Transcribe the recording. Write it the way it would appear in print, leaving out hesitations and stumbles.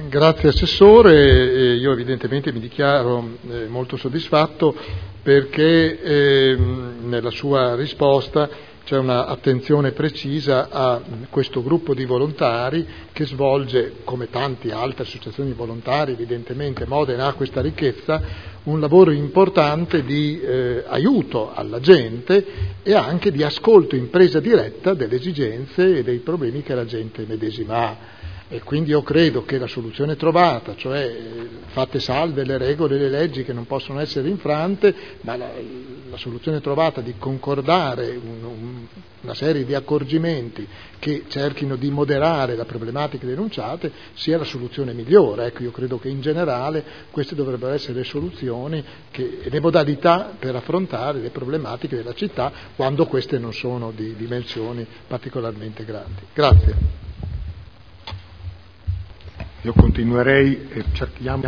Grazie Assessore, io evidentemente mi dichiaro molto soddisfatto perché nella sua risposta c'è una attenzione precisa a questo gruppo di volontari che svolge, come tante altre associazioni di volontari, evidentemente Modena ha questa ricchezza, un lavoro importante di aiuto alla gente e anche di ascolto in presa diretta delle esigenze e dei problemi che la gente medesima ha. E quindi io credo che la soluzione trovata, cioè fatte salve le regole e le leggi che non possono essere infrante, ma la soluzione trovata di concordare una serie di accorgimenti che cerchino di moderare le problematiche denunciate sia la soluzione migliore. Ecco, io credo che in generale queste dovrebbero essere le soluzioni e le modalità per affrontare le problematiche della città quando queste non sono di dimensioni particolarmente grandi. Grazie. Io continuerei, cerchiamo